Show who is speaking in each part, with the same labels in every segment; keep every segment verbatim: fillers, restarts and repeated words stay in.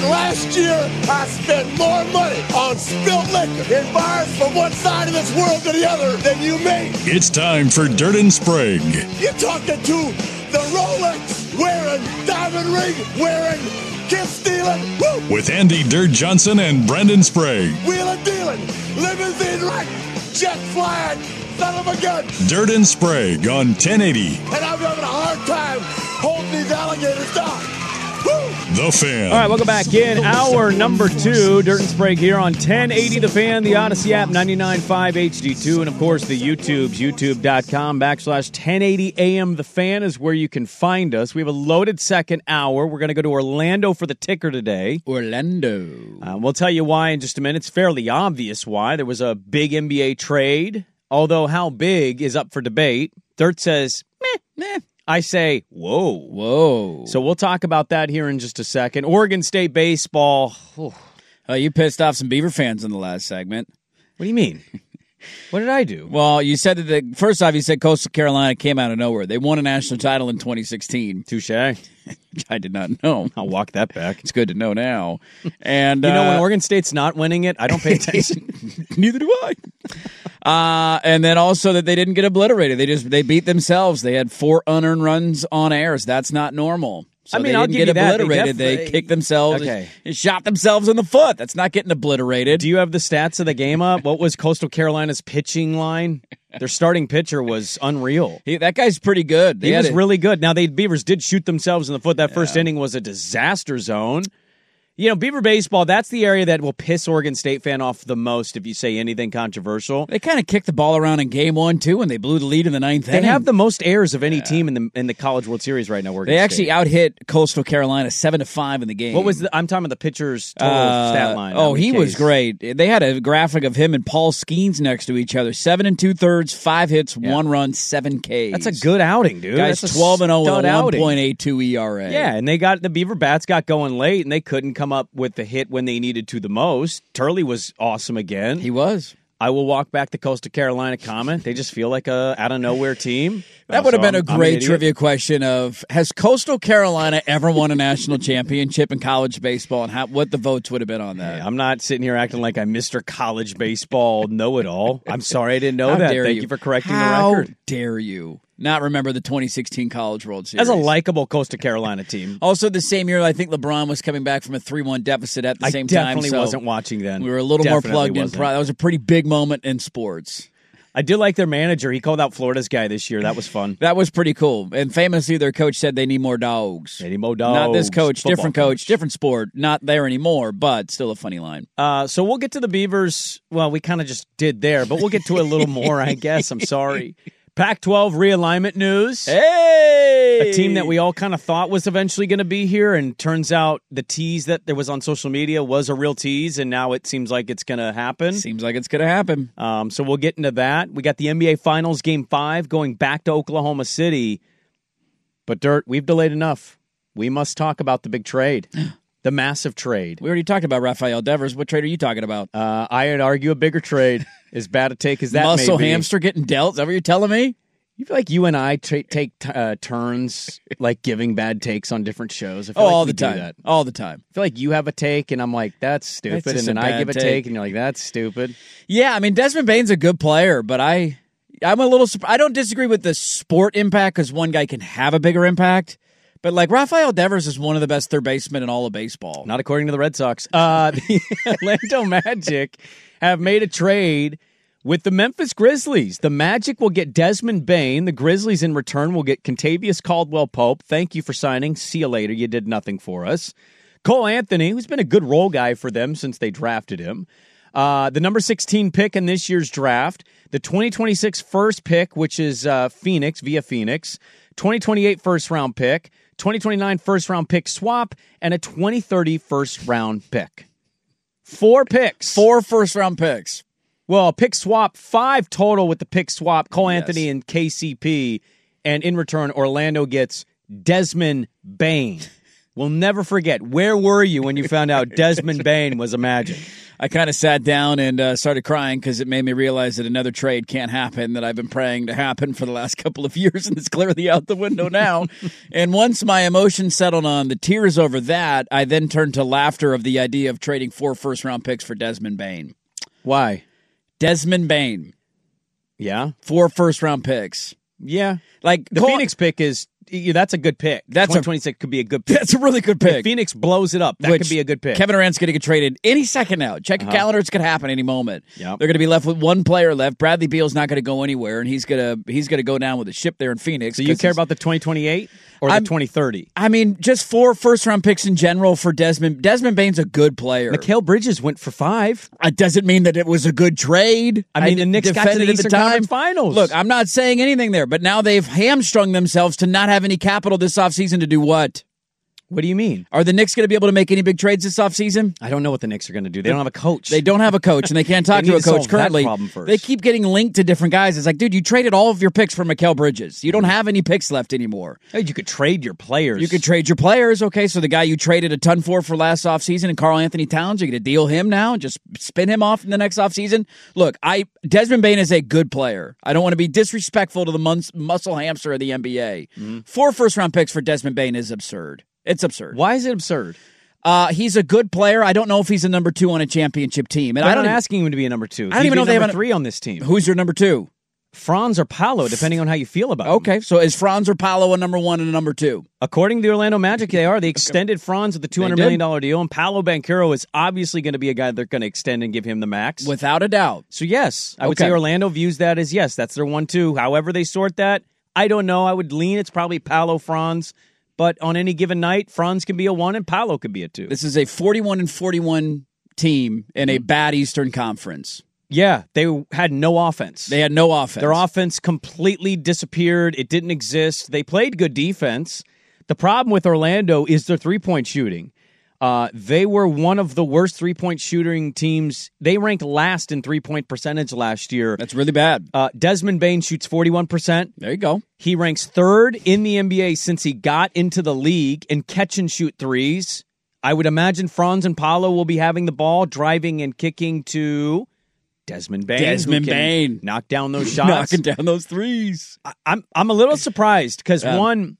Speaker 1: last year, I spent more money on spilled liquor in bars from one side of this world to the other than you made.
Speaker 2: It's time for Dirt and Sprague.
Speaker 1: You're talking to the Rolex wearing, diamond ring wearing, kiss stealing, woo!
Speaker 2: With Andy Dirt Johnson and Brendan Sprague.
Speaker 1: Wheeling dealing, limousine riding, jet flying, son of a gun.
Speaker 2: Dirt and Sprague on ten eighty.
Speaker 1: And I'm having a hard time holding these alligators down. Woo!
Speaker 2: The Fan.
Speaker 3: All right, welcome back in. Hour number two, Dirt and Sprague here on ten eighty The Fan, the Odyssey app, ninety-nine point five H D two, and of course the YouTubes, youtube.com backslash 1080 AM. The Fan is where you can find us. We have a loaded second hour. We're going to go to Orlando for the ticker today.
Speaker 4: Orlando.
Speaker 3: Uh, we'll tell you why in just a minute. It's fairly obvious why. There was a big N B A trade, although how big is up for debate. Dirt says, meh, meh. I say, whoa.
Speaker 4: Whoa.
Speaker 3: So we'll talk about that here in just a second. Oregon State baseball.
Speaker 4: Oh, you pissed off some Beaver fans in the last segment.
Speaker 3: What do you mean? What did I do?
Speaker 4: Well, you said that, the, first off, you said Coastal Carolina came out of nowhere. They won a national title in twenty sixteen.
Speaker 3: Touche.
Speaker 4: I did not know.
Speaker 3: I'll walk that back.
Speaker 4: It's good to know now. And
Speaker 3: you know,
Speaker 4: uh,
Speaker 3: when Oregon State's not winning it, I don't pay attention.
Speaker 4: Neither do I. Uh, and then also that they didn't get obliterated. They just they beat themselves. They had four unearned runs on airs. That's not normal. So
Speaker 3: I mean,
Speaker 4: they
Speaker 3: I'll
Speaker 4: didn't
Speaker 3: give
Speaker 4: get
Speaker 3: you that. They
Speaker 4: obliterated. They,
Speaker 3: def-
Speaker 4: kicked themselves
Speaker 3: Okay.
Speaker 4: and shot themselves in the foot. That's not getting obliterated.
Speaker 3: Do you have the stats of the game up? What was Coastal Carolina's pitching line? Their starting pitcher was unreal.
Speaker 4: He, that guy's pretty good. They
Speaker 3: He
Speaker 4: had
Speaker 3: was
Speaker 4: a-
Speaker 3: really good. Now, the Beavers did shoot themselves in the foot. That first
Speaker 4: Yeah.
Speaker 3: inning was a disaster zone. You know, Beaver baseball, that's the area that will piss Oregon State fan off the most if you say anything controversial.
Speaker 4: They kind of kicked the ball around in game one, too, when they blew the lead in the ninth
Speaker 3: They
Speaker 4: inning.
Speaker 3: have the most errors of any team in the in the College World Series right now. Oregon
Speaker 4: They
Speaker 3: State.
Speaker 4: actually out-hit Coastal Carolina seven to five in the game.
Speaker 3: What was the? I'm talking about the pitcher's total
Speaker 4: Uh,
Speaker 3: stat line.
Speaker 4: Oh,
Speaker 3: How many
Speaker 4: he was
Speaker 3: Ks?
Speaker 4: great. They had a graphic of him and Paul Skeens next to each other. Seven and two thirds, five hits,
Speaker 3: Yeah.
Speaker 4: one run, seven Ks.
Speaker 3: That's a good outing, dude.
Speaker 4: Guy's
Speaker 3: That's a
Speaker 4: twelve and zero
Speaker 3: stud
Speaker 4: with a one
Speaker 3: outing.
Speaker 4: point eight two E R A.
Speaker 3: Yeah, and they got the Beaver Bats got going late, and they couldn't come up with the hit when they needed to the most. Turley was awesome again.
Speaker 4: he was.
Speaker 3: I will walk back the Coastal Carolina comment. They just feel like a out of nowhere team.
Speaker 4: That would have
Speaker 3: So
Speaker 4: been a
Speaker 3: I'm- I'm an
Speaker 4: great
Speaker 3: idiot.
Speaker 4: trivia question of, has Coastal Carolina ever won a national championship in college baseball, and how, what the votes would have been on that?
Speaker 3: Hey, I'm not sitting here acting like I'm Mister College Baseball know-it-all. I'm sorry I didn't know
Speaker 4: How
Speaker 3: that.
Speaker 4: dare
Speaker 3: Thank
Speaker 4: you.
Speaker 3: you for correcting
Speaker 4: How
Speaker 3: the record.
Speaker 4: dare you not remember the twenty sixteen College World Series?
Speaker 3: As a likable Coastal Carolina team.
Speaker 4: Also, the same year, I think LeBron was coming back from a three one deficit at the
Speaker 3: I
Speaker 4: same time.
Speaker 3: definitely
Speaker 4: so
Speaker 3: wasn't watching then.
Speaker 4: We were a little
Speaker 3: Definitely
Speaker 4: more plugged in.
Speaker 3: wasn't.
Speaker 4: Pro- That was a pretty big moment in sports.
Speaker 3: I did like their manager. He called out Florida's guy this year. That was fun.
Speaker 4: That was pretty cool. And famously, their coach said they need more dogs.
Speaker 3: Eddie Mo Dogs.
Speaker 4: Not this coach,
Speaker 3: Football
Speaker 4: different coach, different sport. Not there anymore, but still a funny line.
Speaker 3: Uh, so we'll get to the Beavers. Well, we kind of just did there, but we'll get to it a little more, I guess. I'm sorry. Pac twelve realignment news.
Speaker 4: Hey!
Speaker 3: A team that we all kind of thought was eventually going to be here, and turns out the tease that there was on social media was a real tease, and now it seems like it's going to happen.
Speaker 4: Seems like it's going to happen.
Speaker 3: Um, so we'll get into that. We got the N B A Finals Game five going back to Oklahoma City. But, Dirt, we've delayed enough. We must talk about the big trade, the massive trade.
Speaker 4: We already talked about Rafael Devers. What trade are you talking about?
Speaker 3: Uh, I'd argue a bigger trade, as bad a take as that may
Speaker 4: Muscle
Speaker 3: be.
Speaker 4: hamster getting dealt? Is that what you're telling me?
Speaker 3: You feel like you and I tra- take uh, turns, like giving bad takes on different shows. I feel
Speaker 4: Oh,
Speaker 3: like
Speaker 4: all
Speaker 3: we
Speaker 4: the
Speaker 3: do
Speaker 4: time.
Speaker 3: that.
Speaker 4: All the time.
Speaker 3: I feel like you have a take, and I'm like, that's stupid.
Speaker 4: That's just
Speaker 3: And then
Speaker 4: a
Speaker 3: I
Speaker 4: bad
Speaker 3: give a
Speaker 4: take.
Speaker 3: take, and you're like, that's stupid.
Speaker 4: Yeah, I mean, Desmond Bane's a good player, but I, I'm a little. surp- I don't disagree with the sport impact because one guy can have a bigger impact. But like Rafael Devers is one of the best third basemen in all of baseball.
Speaker 3: Not according to the Red Sox. Uh, the Orlando Magic have made a trade with the Memphis Grizzlies. The Magic will get Desmond Bane. The Grizzlies, in return, will get Contavious Caldwell-Pope. Thank you for signing. See you later. You did nothing for us. Cole Anthony, who's been a good role guy for them since they drafted him. Uh, the number sixteen pick in this year's draft. The twenty twenty-six first pick, which is uh, Phoenix, via Phoenix. twenty twenty-eight first-round pick. twenty twenty-nine first-round pick swap. And a twenty thirty first-round pick. Four picks.
Speaker 4: Four first round picks.
Speaker 3: Well, pick swap, five total with the pick swap, Cole
Speaker 4: Yes.
Speaker 3: Anthony and K C P. And in return, Orlando gets Desmond Bane. We'll never forget. Where were you when you found out Desmond Bane was a Magic?
Speaker 4: I kind of sat down and uh, started crying because it made me realize that another trade can't happen that I've been praying to happen for the last couple of years, and it's clearly out the window now. And once my emotions settled on the tears over that, I then turned to laughter of the idea of trading four first-round picks for Desmond Bane.
Speaker 3: Why?
Speaker 4: Desmond Bane.
Speaker 3: Yeah.
Speaker 4: Four first-round picks.
Speaker 3: Yeah.
Speaker 4: Like
Speaker 3: The
Speaker 4: Col-
Speaker 3: Phoenix pick is, yeah, that's a good pick.
Speaker 4: That's a-
Speaker 3: twenty twenty-six could be a good pick.
Speaker 4: That's a really good pick.
Speaker 3: If Phoenix blows it up, that
Speaker 4: Which
Speaker 3: could be a good pick.
Speaker 4: Kevin Durant's going to get traded any second now. Check your
Speaker 3: Uh-huh.
Speaker 4: calendar; it's going to happen any moment.
Speaker 3: Yep.
Speaker 4: They're going to be left with one player left. Bradley Beal's not going to go anywhere, and he's going to he's going to go down with the ship there in Phoenix.
Speaker 3: So you
Speaker 4: 'cause
Speaker 3: care
Speaker 4: he's-
Speaker 3: about the twenty twenty-eight or
Speaker 4: I'm-
Speaker 3: the twenty thirty?
Speaker 4: I mean, just four first round picks in general for Desmond. Desmond Bane's a good player.
Speaker 3: Mikal Bridges went for five.
Speaker 4: It doesn't mean that it was a good trade.
Speaker 3: I mean, the Knicks got to
Speaker 4: defended
Speaker 3: the
Speaker 4: at
Speaker 3: Eastern
Speaker 4: time.
Speaker 3: Conference Finals.
Speaker 4: Look, I'm not saying anything there, but now they've hamstrung themselves to not have any capital this offseason to do what?
Speaker 3: What do you mean?
Speaker 4: Are the Knicks going to be able to make any big trades this offseason?
Speaker 3: I don't know what the Knicks are going to do. They don't have a coach.
Speaker 4: They don't have a coach, and they can't talk
Speaker 3: They
Speaker 4: to
Speaker 3: need
Speaker 4: a
Speaker 3: to
Speaker 4: coach
Speaker 3: solve that
Speaker 4: currently.
Speaker 3: problem first.
Speaker 4: They keep getting linked to different guys. It's like, dude, you traded all of your picks for Mikal Bridges. You don't have any picks left anymore.
Speaker 3: Hey, you could trade your players.
Speaker 4: You could trade your players, okay? So the guy you traded a ton for for last offseason, and Karl Anthony Towns, you're going to deal him now and just spin him off in the next offseason? Look, I Desmond Bane is a good player. I don't want to be disrespectful to the mus- muscle hamster of the N B A.
Speaker 3: Mm-hmm.
Speaker 4: Four first-round picks for Desmond Bane is absurd. It's absurd.
Speaker 3: Why is it absurd?
Speaker 4: Uh, he's a good player. I don't know if he's a number two on a championship team. And
Speaker 3: I'm
Speaker 4: I don't
Speaker 3: not
Speaker 4: even,
Speaker 3: asking him to be a number two.
Speaker 4: I don't
Speaker 3: He'd
Speaker 4: even
Speaker 3: be
Speaker 4: know they
Speaker 3: number
Speaker 4: have an-
Speaker 3: three on this team.
Speaker 4: Who's your number two?
Speaker 3: Franz or Paolo, depending on how you feel about him.
Speaker 4: Okay, so is Franz or Paolo a number one and a number two?
Speaker 3: According to the Orlando Magic, they are. They extended Franz with the two hundred
Speaker 4: did.
Speaker 3: million dollars deal, and Paolo Banchero is obviously going to be a guy they're going to extend and give him the max.
Speaker 4: Without a doubt.
Speaker 3: So, yes, I would
Speaker 4: Okay.
Speaker 3: say Orlando views that as, yes, that's their one two. However they sort that, I don't know. I would lean it's probably Paolo, Franz. But on any given night, Franz can be a one and Paolo could be a two.
Speaker 4: This is a forty-one and forty-one team in a bad Eastern Conference.
Speaker 3: Yeah, they had no offense.
Speaker 4: They had no offense.
Speaker 3: Their offense completely disappeared. It didn't exist. They played good defense. The problem with Orlando is their three-point shooting. Uh, they were one of the worst three-point shooting teams. They ranked last in three-point percentage last year.
Speaker 4: That's really bad.
Speaker 3: Uh, Desmond Bane shoots forty-one percent.
Speaker 4: There you go.
Speaker 3: He ranks third in the N B A since he got into the league in catch and shoot threes. I would imagine Franz and Paolo will be having the ball, driving and kicking to Desmond Bane.
Speaker 4: Desmond
Speaker 3: who can
Speaker 4: Bane.
Speaker 3: knock down those shots.
Speaker 4: Knocking down those threes.
Speaker 3: I- I'm I'm a little surprised because
Speaker 4: Yeah.
Speaker 3: one,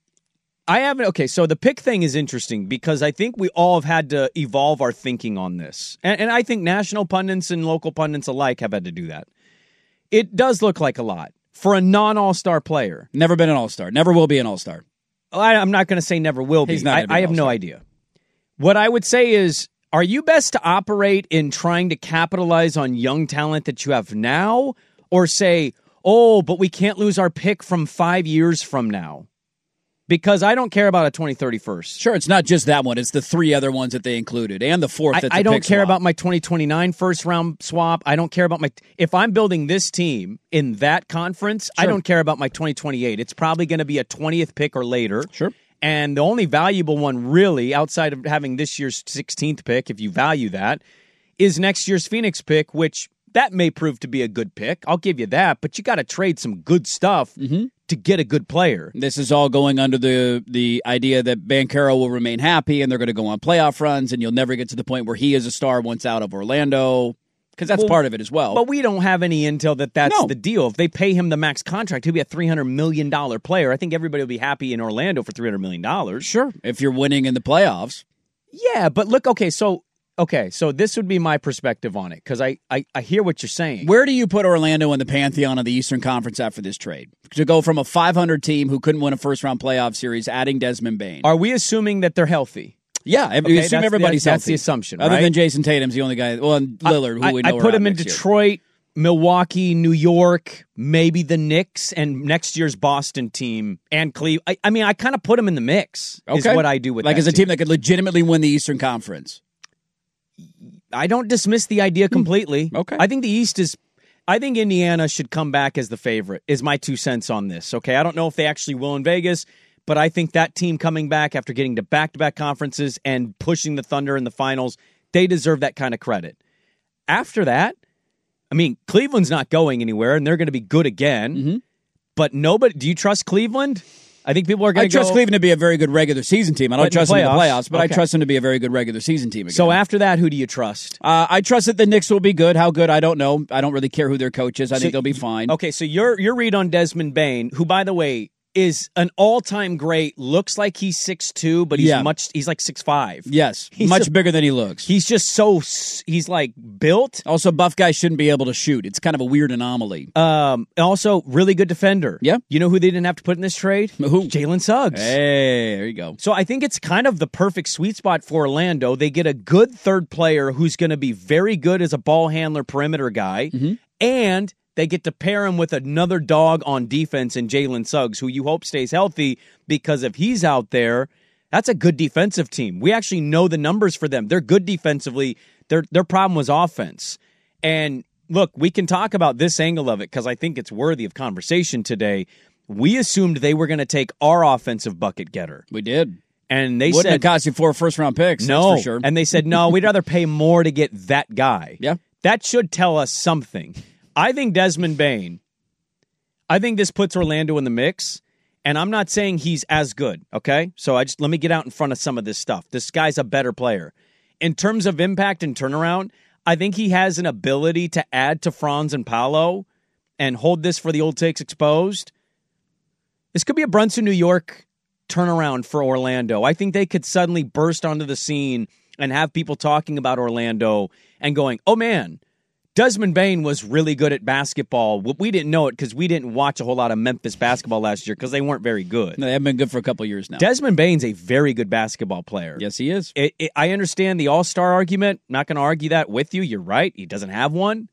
Speaker 3: I haven't. Okay, so the pick thing is interesting because I think we all have had to evolve our thinking on this, and, and I think national pundits and local pundits alike have had to do that. It does look like a lot for a non-all-star player.
Speaker 4: Never been an all-star. Never will be an all-star.
Speaker 3: I, I'm not going to say never will be.
Speaker 4: He's not
Speaker 3: I,
Speaker 4: gonna be
Speaker 3: I
Speaker 4: an
Speaker 3: have no
Speaker 4: all-star.
Speaker 3: idea. What I would say is, are you best to operate in trying to capitalize on young talent that you have now, or say, oh, but we can't lose our pick from five years from now? Because I don't care about a twenty thirty-first.
Speaker 4: Sure, it's not just that one. It's the three other ones that they included and the fourth
Speaker 3: I,
Speaker 4: that's
Speaker 3: I
Speaker 4: a
Speaker 3: don't
Speaker 4: pick
Speaker 3: care
Speaker 4: swap.
Speaker 3: about my twenty twenty-nine first round swap. I don't care about my. If I'm building this team in that conference, I
Speaker 4: Sure.
Speaker 3: don't care about my twenty twenty-eight. It's probably going to be a twentieth pick or later.
Speaker 4: Sure.
Speaker 3: And the only valuable one, really, outside of having this year's sixteenth pick, if you value that, is next year's Phoenix pick, which that may prove to be a good pick. I'll give you that. But you got to trade some good stuff to get a good player.
Speaker 4: This is all going under the the idea that Banchero will remain happy and they're going to go on playoff runs and you'll never get to the point where he is a star once out of Orlando, because that's
Speaker 3: Well,
Speaker 4: part of it as well.
Speaker 3: But we don't have any intel that that's
Speaker 4: No.
Speaker 3: the deal. If they pay him the max contract, he'll be a three hundred million dollars player. I think everybody will be happy in Orlando for three hundred million dollars.
Speaker 4: Sure, if you're winning in the playoffs.
Speaker 3: Yeah, but look, okay, so okay, so this would be my perspective on it, because I, I, I hear what you're saying.
Speaker 4: Where do you put Orlando in the pantheon of the Eastern Conference after this trade? To go from a five hundred team who couldn't win a first-round playoff series, adding Desmond Bane.
Speaker 3: Are we assuming that they're healthy?
Speaker 4: yeah, we
Speaker 3: Okay,
Speaker 4: assume
Speaker 3: that's-
Speaker 4: everybody's
Speaker 3: that's- that's
Speaker 4: healthy.
Speaker 3: the assumption,
Speaker 4: Other
Speaker 3: right?
Speaker 4: than Jason Tatum's the only guy, well, and Lillard, who
Speaker 3: I,
Speaker 4: we
Speaker 3: I
Speaker 4: know
Speaker 3: put
Speaker 4: are
Speaker 3: him
Speaker 4: out
Speaker 3: in
Speaker 4: next year.
Speaker 3: Detroit, Milwaukee, New York, maybe the Knicks, and next year's Boston team, and Cleveland. I, I mean, I kind of put them in the mix, is
Speaker 4: Okay.
Speaker 3: what I do with
Speaker 4: Like
Speaker 3: that
Speaker 4: as a team that could legitimately win the Eastern Conference.
Speaker 3: I don't dismiss the idea completely.
Speaker 4: Okay.
Speaker 3: I think the East is. I think Indiana should come back as the favorite, is my two cents on this. Okay. I don't know if they actually will in Vegas, but I think that team coming back after getting to back to back conferences and pushing the Thunder in the finals, they deserve that kind of credit. After that, I mean, Cleveland's not going anywhere and they're going to be good again.
Speaker 4: Mm-hmm.
Speaker 3: But nobody. Do you trust Cleveland? I think people are going
Speaker 4: I
Speaker 3: to go.
Speaker 4: trust Cleveland to be a very good regular season team. I don't
Speaker 3: But in
Speaker 4: trust
Speaker 3: the
Speaker 4: them in the
Speaker 3: playoffs?
Speaker 4: playoffs, but
Speaker 3: Okay.
Speaker 4: I trust them to be a very good regular season team again.
Speaker 3: So after that, who do you trust?
Speaker 4: Uh, I trust that the Knicks will be good. How good, I don't know. I don't really care who their coach is. I
Speaker 3: So
Speaker 4: think they'll be fine.
Speaker 3: Okay, so your your read on Desmond Bane, who, by the way, is an all-time great, looks like he's six two, but he's
Speaker 4: Yeah.
Speaker 3: much he's like six five.
Speaker 4: Yes,
Speaker 3: He's
Speaker 4: much
Speaker 3: a-
Speaker 4: bigger than he looks.
Speaker 3: He's just so s- he's like built.
Speaker 4: Also, buff guys shouldn't be able to shoot. It's kind of a weird anomaly.
Speaker 3: Um, and also really good defender.
Speaker 4: Yeah.
Speaker 3: You know who they didn't have to put in this trade?
Speaker 4: Who?
Speaker 3: Jalen Suggs.
Speaker 4: Hey, there you go.
Speaker 3: So I think it's kind of the perfect sweet spot for Orlando. They get a good third player who's going to be very good as a ball handler, perimeter guy,
Speaker 4: Mm-hmm.
Speaker 3: and they get to pair him with another dog on defense in Jalen Suggs, who you hope stays healthy, because if he's out there, that's a good defensive team. We actually know the numbers for them. They're good defensively. Their their problem was offense. And look, we can talk about this angle of it because I think it's worthy of conversation today. We assumed they were going to take our offensive bucket getter.
Speaker 4: We did.
Speaker 3: And they
Speaker 4: Wouldn't
Speaker 3: said
Speaker 4: have cost you four first round picks.
Speaker 3: no,
Speaker 4: That's for sure.
Speaker 3: and they said no. We'd rather pay more to get that guy.
Speaker 4: Yeah.
Speaker 3: That should tell us something. I think Desmond Bane. I think this puts Orlando in the mix, and I'm not saying he's as good. Okay, so I just let me get out in front of some of this stuff. This guy's a better player in terms of impact and turnaround. I think he has an ability to add to Franz and Paolo and hold this for the old takes exposed. This could be a Brunson, New York turnaround for Orlando. I think they could suddenly burst onto the scene and have people talking about Orlando and going, oh man, Desmond Bane was really good at basketball. We didn't know it because we didn't watch a whole lot of Memphis basketball last year because they weren't very good.
Speaker 4: No, they haven't been good for a couple years now.
Speaker 3: Desmond Bane's a very good basketball player.
Speaker 4: Yes, he is.
Speaker 3: It, it, I understand the all-star argument. Not going to argue that with you. You're right. He doesn't have one.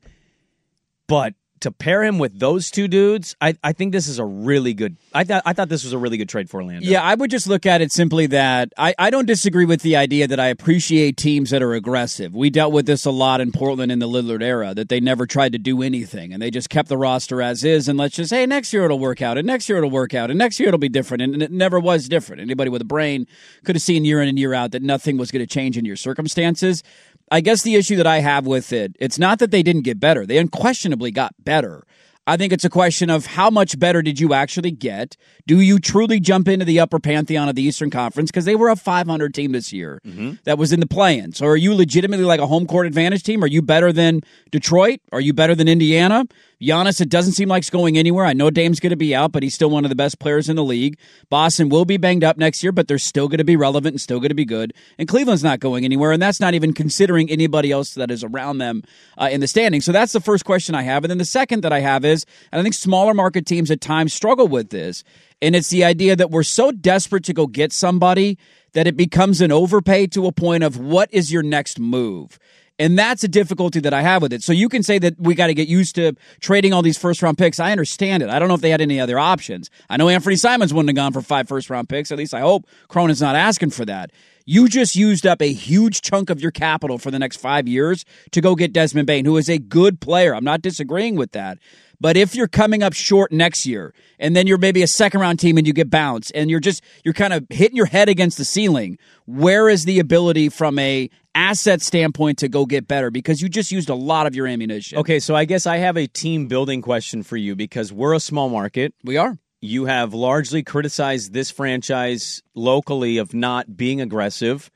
Speaker 3: But to pair him with those two dudes, I, I think this is a really good I, th- I thought this was a really good trade for Orlando.
Speaker 4: Yeah, I would just look at it simply that I, I don't disagree with the idea that I appreciate teams that are aggressive. We dealt with this a lot in Portland in the Lillard era, that they never tried to do anything, and they just kept the roster as is, and let's just, hey, next year it'll work out, and next year it'll work out, and next year it'll be different, and it never was different. Anybody with a brain could have seen year in and year out that nothing was going to change in your circumstances. I guess the issue that I have with it, it's not that they didn't get better. They unquestionably got better. I think it's a question of how much better did you actually get? Do you truly jump into the upper pantheon of the Eastern Conference? Because they were a five hundred team this year mm-hmm. that was in the play-ins. Or are you legitimately like a home court advantage team? Are you better than Detroit? Are you better than Indiana? Giannis, it doesn't seem like it's going anywhere. I know Dame's going to be out, but he's still one of the best players in the league. Boston will be banged up next year, but they're still going to be relevant and still going to be good. And Cleveland's not going anywhere, and that's not even considering anybody else that is around them uh, in the standing. So that's the first question I have. And then the second that I have is, and I think smaller market teams at times struggle with this, and it's the idea that we're so desperate to go get somebody that it becomes an overpay to a point of what is your next move? And that's a difficulty that I have with it. So you can say that we got to get used to trading all these first-round picks. I understand it. I don't know if they had any other options. I know Anthony Simons wouldn't have gone for five first-round picks. At least I hope Cronin's not asking for that. You just used up a huge chunk of your capital for the next five years to go get Desmond Bane, who is a good player. I'm not disagreeing with that. But if you're coming up short next year, and then you're maybe a second-round team and you get bounced, and you're just you're kind of hitting your head against the ceiling, where is the ability from a asset standpoint to go get better? Because you just used a lot of your ammunition.
Speaker 3: Okay, so I guess I have a team building question for you because we're a small market.
Speaker 4: We are.
Speaker 3: You have largely criticized this franchise locally of not being aggressive.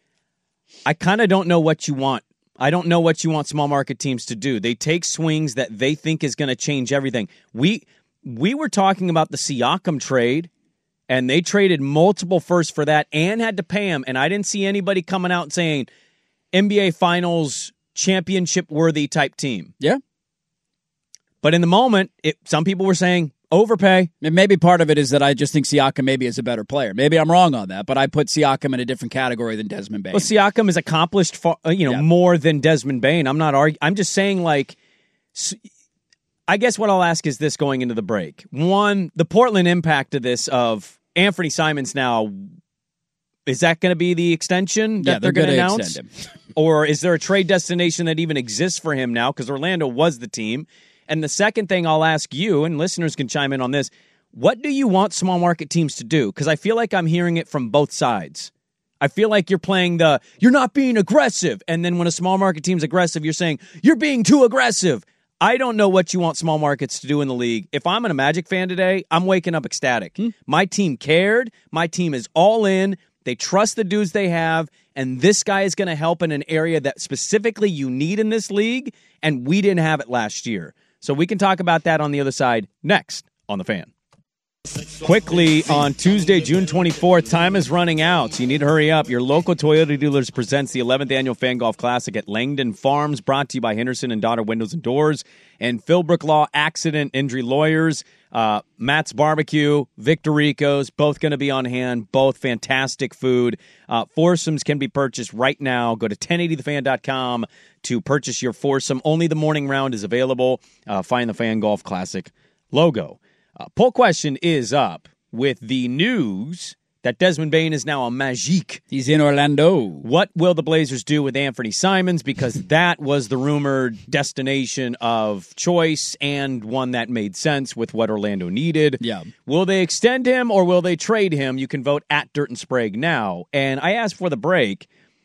Speaker 3: I kind of don't know what you want. I don't know what you want small market teams to do. They take swings that they think is going to change everything. We we were talking about the Siakam trade, and they traded multiple firsts for that and had to pay him, and I didn't see anybody coming out saying N B A Finals championship-worthy type team.
Speaker 4: Yeah.
Speaker 3: But in the moment, it, some people were saying, overpay.
Speaker 4: And maybe part of it is that I just think Siakam maybe is a better player. Maybe I'm wrong on that, but I put Siakam in a different category than Desmond Bane.
Speaker 3: Well, Siakam is accomplished, far, you know,
Speaker 4: yeah.
Speaker 3: more than Desmond Bane. I'm not arguing. I'm just saying, like, I guess what I'll ask is this going into the break. One, the Portland impact of this of Anthony Simons now, is that going to be the extension that
Speaker 4: yeah,
Speaker 3: they're,
Speaker 4: they're
Speaker 3: going to
Speaker 4: announce?
Speaker 3: Extend him. Or is there a trade destination that even exists for him now? Because Orlando was the team. And the second thing I'll ask you, and listeners can chime in on this, what do you want small market teams to do? Because I feel like I'm hearing it from both sides. I feel like you're playing the, you're not being aggressive. And then when a small market team's aggressive, you're saying, you're being too aggressive. I don't know what you want small markets to do in the league. If I'm a Magic fan today, I'm waking up ecstatic. Hmm. My team cared. My team is all in. They trust the dudes they have, and this guy is going to help in an area that specifically you need in this league, and we didn't have it last year. So we can talk about that on the other side next on The Fan. Quickly, on Tuesday, June twenty-fourth, time is running out, so you need to hurry up. Your local Toyota dealers presents the eleventh Annual Fan Golf Classic at Langdon Farms, brought to you by Henderson and Daughter Windows and Doors, and Philbrook Law Accident Injury Lawyers. Uh, Matt's Barbecue, Victor Rico's, both going to be on hand, both fantastic food. Uh, foursomes can be purchased right now. Go to ten eighty the fan dot com to purchase your foursome. Only the morning round is available. Uh, find the Fan Golf Classic logo. Uh, poll question is up with the news that Desmond Bane is now a Magic.
Speaker 4: He's in Orlando.
Speaker 3: What will the Blazers do with Anthony Simons? Because that was the rumored destination of choice and one that made sense with what Orlando needed.
Speaker 4: Yeah.
Speaker 3: Will they extend him or will they trade him? You can vote at Dirt and Sprague now. And I asked for the break.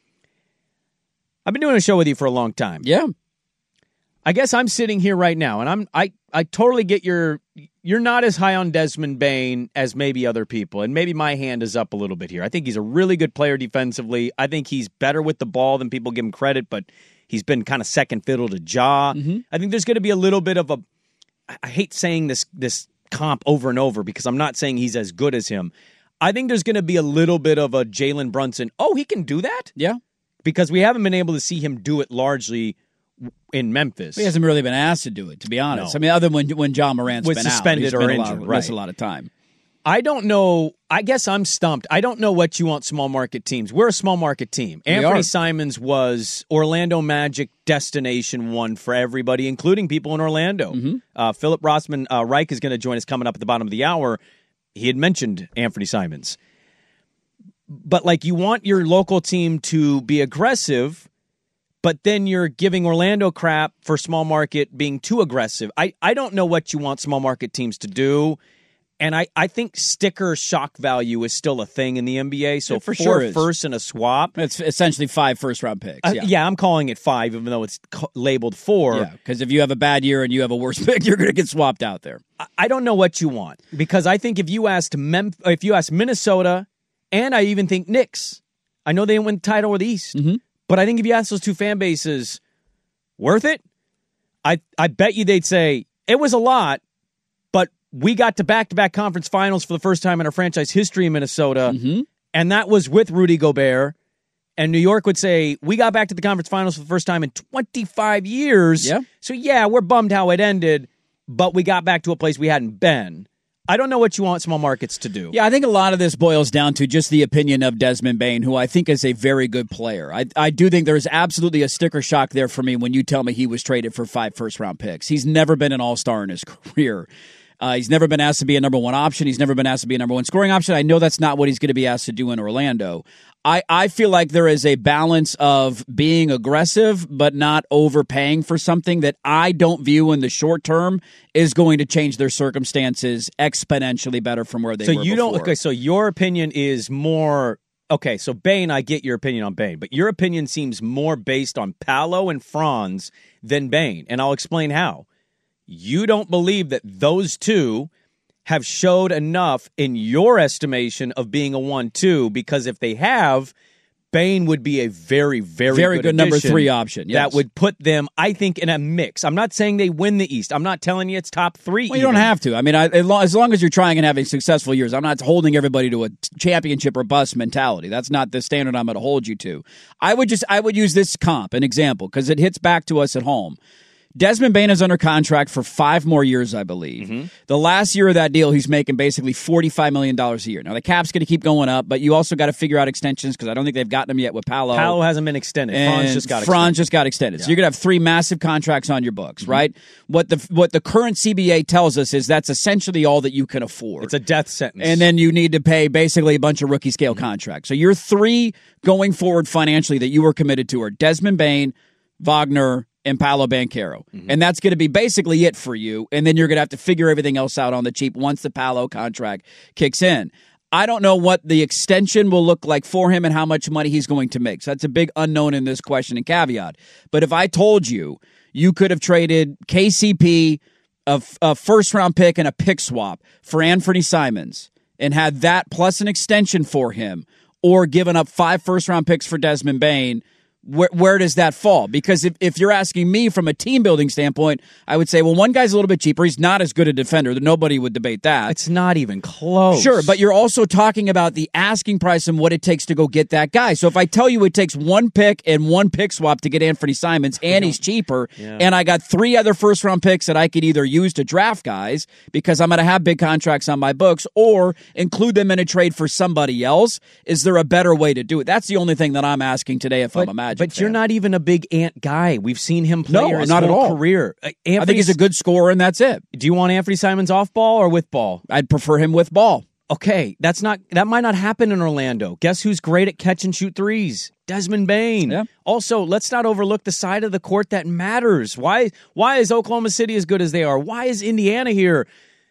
Speaker 3: I've been doing a show with you for a long time.
Speaker 4: Yeah.
Speaker 3: I guess I'm sitting here right now, and I'm I, I totally get your you're not as high on Desmond Bane as maybe other people, and maybe my hand is up a little bit here. I think he's a really good player defensively. I think he's better with the ball than people give him credit, but he's been kind of second fiddle to Ja. Mm-hmm. I think there's going to be a little bit of a I hate saying this this comp over and over because I'm not saying he's as good as him. I think there's going to be a little bit of a Jalen Brunson. Oh, he can do that?
Speaker 4: Yeah.
Speaker 3: Because we haven't been able to see him do it largely in Memphis.
Speaker 4: He hasn't really been asked to do it, to be honest.
Speaker 3: No.
Speaker 4: I mean, other than when, when John Morant's
Speaker 3: was
Speaker 4: been
Speaker 3: suspended
Speaker 4: out.
Speaker 3: or
Speaker 4: been
Speaker 3: injured.
Speaker 4: A lot,
Speaker 3: right.
Speaker 4: Missed a lot of time.
Speaker 3: I don't know. I guess I'm stumped. I don't know what you want small market teams. We're a small market team.
Speaker 4: We
Speaker 3: Anthony
Speaker 4: are.
Speaker 3: Simons was Orlando Magic destination one for everybody, including people in Orlando.
Speaker 4: Mm-hmm.
Speaker 3: Uh, Philip Rossman uh, Reich is going to join us coming up at the bottom of the hour. He had mentioned Anthony Simons. But, like, you want your local team to be aggressive, but then you're giving Orlando crap for small market being too aggressive. I, I don't know what you want small market teams to do. And I, I think sticker shock value is still a thing in the N B A. So
Speaker 4: Yeah, for
Speaker 3: four
Speaker 4: sure is.
Speaker 3: first and a swap.
Speaker 4: It's essentially five first-round picks.
Speaker 3: Uh,
Speaker 4: Yeah.
Speaker 3: yeah, I'm calling it five, even though it's co- labeled four.
Speaker 4: Yeah, because if you have a bad year and you have a worse pick, you're going to get swapped out there.
Speaker 3: I, I don't know what you want because I think if you asked Mem- if you asked Minnesota, and I even think Knicks, I know they didn't win the title or the East,
Speaker 4: Mm-hmm.
Speaker 3: but I think if you ask those two fan bases, worth it? I I bet you they'd say it was a lot, but we got to back-to-back conference finals for the first time in our franchise history in Minnesota,
Speaker 4: Mm-hmm.
Speaker 3: and that was with Rudy Gobert. And New York would say, we got back to the conference finals for the first time in twenty-five years.
Speaker 4: Yeah.
Speaker 3: So, yeah, we're bummed how it ended, but we got back to a place we hadn't been. I don't know what you want small markets to do.
Speaker 4: Yeah, I think a lot of this boils down to just the opinion of Desmond Bane, who I think is a very good player. I, I do think there's absolutely a sticker shock there for me when you tell me he was traded for five first-round picks. He's never been an all-star in his career. Uh, he's never been asked to be a number one option. He's never been asked to be a number one scoring option. I know that's not what he's going to be asked to do in Orlando. I, I feel like there is a balance of being aggressive but not overpaying for something that I don't view in the short term is going to change their circumstances exponentially better from where they
Speaker 3: so
Speaker 4: were
Speaker 3: you
Speaker 4: before.
Speaker 3: don't. Okay, so your opinion is more. Okay, so Bane, I get your opinion on Bane, but your opinion seems more based on Paolo and Franz than Bane, and I'll explain how. You don't believe that those two have showed enough in your estimation of being a one two, because if they have, Bane would be a very, very,
Speaker 4: Very
Speaker 3: good,
Speaker 4: good number
Speaker 3: addition
Speaker 4: three option, yes.
Speaker 3: That would put them, I think, in a mix. I'm not saying they win the East. I'm not telling you it's top three.
Speaker 4: Well, you don't
Speaker 3: even.
Speaker 4: have to. I mean, I, as, long, as long as you're trying and having successful years, I'm not holding everybody to a championship or bust mentality. That's not the standard I'm going to hold you to. I would just, I would use this comp, an example, because it hits back to us at home. Desmond Bane is under contract for five more years, I believe. Mm-hmm. The last year of that deal, he's making basically forty-five million dollars a year. Now, the cap's going to keep going up, but you also got to figure out extensions because I don't think they've gotten them yet with Paolo.
Speaker 3: Paolo hasn't been extended.
Speaker 4: And
Speaker 3: Franz just got
Speaker 4: Franz
Speaker 3: extended.
Speaker 4: just got extended.
Speaker 3: Yeah.
Speaker 4: So you're going to have three massive contracts on your books, mm-hmm. right? What the what the current C B A tells us is that's essentially all that you can afford.
Speaker 3: It's a death sentence.
Speaker 4: And then you need to pay basically a bunch of rookie scale mm-hmm. contracts. So your three going forward financially that you were committed to are Desmond Bane, Wagner, and Paolo Banchero. Mm-hmm. And that's going to be basically it for you. And then you're going to have to figure everything else out on the cheap once the Paolo contract kicks in. I don't know what the extension will look like for him and how much money he's going to make. So that's a big unknown in this question and caveat. But if I told you you could have traded K C P, a, a first-round pick, and a pick swap for Anthony Simons and had that plus an extension for him, or given up five first-round picks for Desmond Bane, Where, where does that fall? Because if, if you're asking me from a team-building standpoint, I would say, well, one guy's a little bit cheaper. He's not as good a defender. Nobody would debate that.
Speaker 3: It's not even close.
Speaker 4: Sure, but you're also talking about the asking price and what it takes to go get that guy. So if I tell you it takes one pick and one pick swap to get Anthony Simons, and he's cheaper, yeah. and I got three other first-round picks that I could either use to draft guys because I'm going to have big contracts on my books, or include them in a trade for somebody else, is there a better way to do it? That's the only thing that I'm asking today if
Speaker 3: but,
Speaker 4: I'm a Magic
Speaker 3: But
Speaker 4: fan.
Speaker 3: you're not even a big Ant guy. We've seen him play
Speaker 4: no,
Speaker 3: his
Speaker 4: not
Speaker 3: whole
Speaker 4: at all.
Speaker 3: career. Uh,
Speaker 4: I think he's a good scorer, and that's it.
Speaker 3: Do you want Anthony Simons off ball or with ball?
Speaker 4: I'd prefer him with ball.
Speaker 3: Okay, that's not that might not happen in Orlando. Guess who's great at catch and shoot threes? Desmond Bane.
Speaker 4: Yeah.
Speaker 3: Also, let's not overlook the side of the court that matters. Why why is Oklahoma City as good as they are? Why is Indiana here?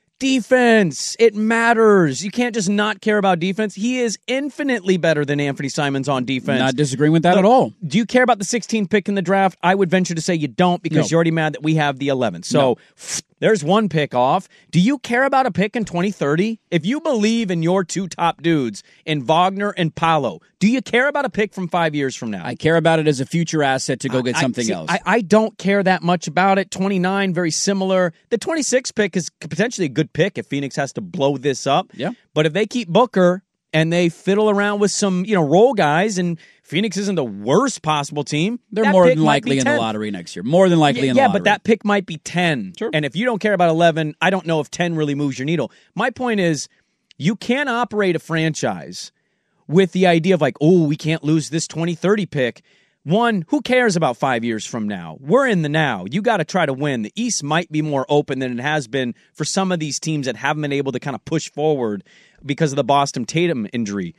Speaker 3: Defense. It matters. You can't just not care about defense. He is infinitely better than Anthony Simons on defense.
Speaker 4: Not disagreeing with that
Speaker 3: Look,
Speaker 4: at all.
Speaker 3: Do you care about the sixteenth pick in the draft? I would venture to say you don't, because
Speaker 4: No.
Speaker 3: you're already mad that we have the eleventh. So
Speaker 4: No.
Speaker 3: there's one pick off. Do you care about a pick in twenty thirty? If you believe in your two top dudes, in Wagner and Paolo, do you care about a pick from five years from now?
Speaker 4: I care about it as a future asset to go get
Speaker 3: I-
Speaker 4: something
Speaker 3: see,
Speaker 4: else.
Speaker 3: I, I don't care that much about it. twenty-nine, very similar. The twenty-six pick is potentially a good pick if Phoenix has to blow this up.
Speaker 4: Yeah.
Speaker 3: But if they keep Booker and they fiddle around with some, you know, role guys, and Phoenix isn't the worst possible team,
Speaker 4: They're
Speaker 3: that
Speaker 4: more
Speaker 3: pick
Speaker 4: than
Speaker 3: might
Speaker 4: likely
Speaker 3: be
Speaker 4: in the
Speaker 3: tenth.
Speaker 4: lottery next year. More than likely
Speaker 3: Yeah,
Speaker 4: in the
Speaker 3: yeah,
Speaker 4: lottery.
Speaker 3: but that pick might be ten.
Speaker 4: Sure.
Speaker 3: And if you don't care about eleven, I don't know if ten really moves your needle. My point is, you can't operate a franchise with the idea of like, oh, we can't lose this twenty thirty pick. One, who cares about five years from now? We're in the now. You got to try to win. The East might be more open than it has been for some of these teams that haven't been able to kind of push forward because of the Boston Tatum injury.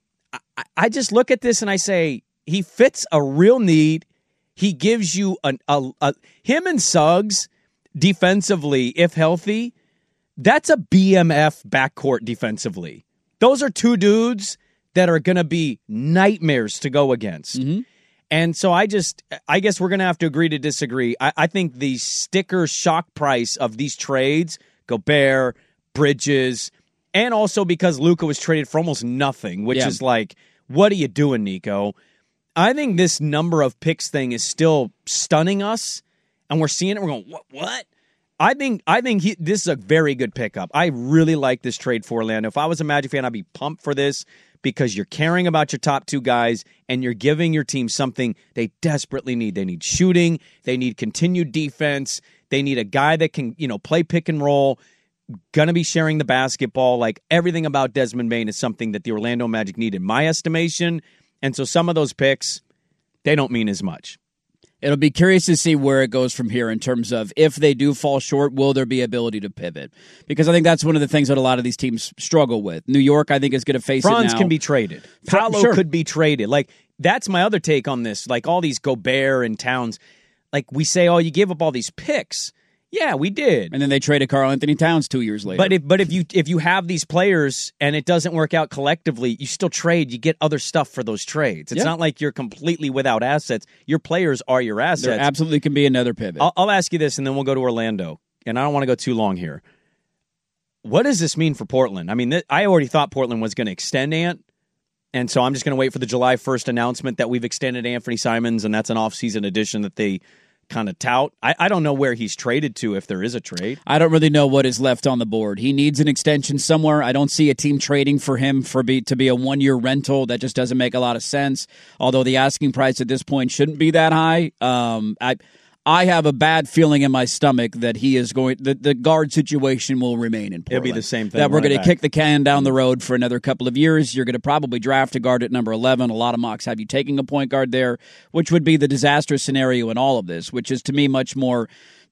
Speaker 3: I, I just look at this and I say, he fits a real need. He gives you an, a, a him and Suggs defensively, if healthy, that's a B M F backcourt defensively. Those are two dudes that are going to be nightmares to go against.
Speaker 4: Mm-hmm.
Speaker 3: And so I just, I guess we're going to have to agree to disagree. I, I think the sticker shock price of these trades, Gobert, Bridges, and also because Luka was traded for almost nothing, which
Speaker 4: Yeah.
Speaker 3: is like, what are you doing, Nico? I think this number of picks thing is still stunning us, and we're seeing it. We're going, what? What? I think I think he, this is a very good pickup. I really like this trade for Orlando. If I was a Magic fan, I'd be pumped for this because you're caring about your top two guys and you're giving your team something they desperately need. They need shooting. They need continued defense. They need a guy that can, you know, play pick and roll, going to be sharing the basketball. Like, everything about Desmond Bane is something that the Orlando Magic need in my estimation. And so some of those picks, they don't mean as much.
Speaker 4: It'll be curious to see where it goes from here in terms of if they do fall short, will there be ability to pivot? Because I think that's one of the things that a lot of these teams struggle with. New York, I think, is going to face
Speaker 3: Franz
Speaker 4: it now.
Speaker 3: can be traded. Paolo
Speaker 4: Sure.
Speaker 3: could be traded. Like, that's my other take on this. Like, all these Gobert and Towns, like, we say, oh, you gave up all these picks. Yeah, we did.
Speaker 4: And then they traded Karl Anthony Towns two years later.
Speaker 3: But if but if you if you have these players and it doesn't work out collectively, you still trade. You get other stuff for those trades. It's
Speaker 4: Yeah.
Speaker 3: not like you're completely without assets. Your players are your assets.
Speaker 4: there absolutely can be another pivot.
Speaker 3: I'll, I'll ask you this, and then we'll go to Orlando. And I don't want to go too long here. What does this mean for Portland? I mean, th- I already thought Portland was going to extend Ant, and so I'm just going to wait for the July first announcement that we've extended Anthony Simons, and that's an off-season addition that they kind of tout. I, I don't know where he's traded to, if there is a trade.
Speaker 4: I don't really know what is left on the board. He needs an extension somewhere. I don't see a team trading for him for be, to be a one-year rental. That just doesn't make a lot of sense, although the asking price at this point shouldn't be that high. Um, I I have a bad feeling in my stomach that he is going. The, the guard situation will remain in Portland.
Speaker 3: It'll be the same thing.
Speaker 4: That we're
Speaker 3: running
Speaker 4: going to
Speaker 3: back.
Speaker 4: kick the can down the road for another couple of years. You're going to probably draft a guard at number eleven. A lot of mocks have you taking a point guard there, which would be the disastrous scenario in all of this, which is to me much more